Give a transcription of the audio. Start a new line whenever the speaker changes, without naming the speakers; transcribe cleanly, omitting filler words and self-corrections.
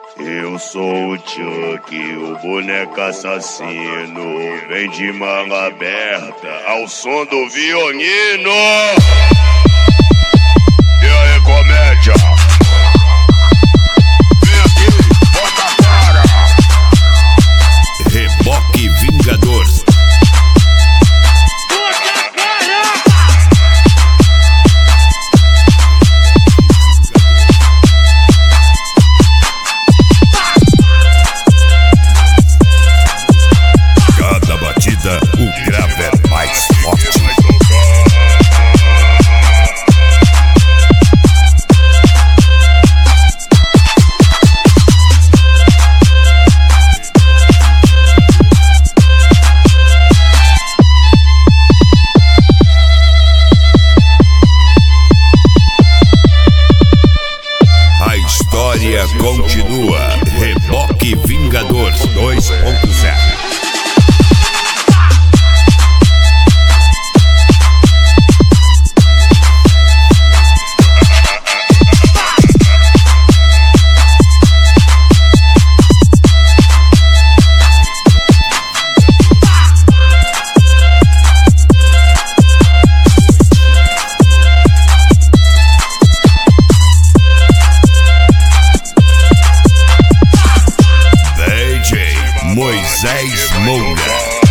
Eu sou o Chuck, o boneco assassino. Vem de manga aberta ao som do violino. E aí, comédia? Vem aqui, bota a cara.
Reboque Vingador. O grave é mais forte. A história continua. Reboque Vingador 2.0. Moisés Moura.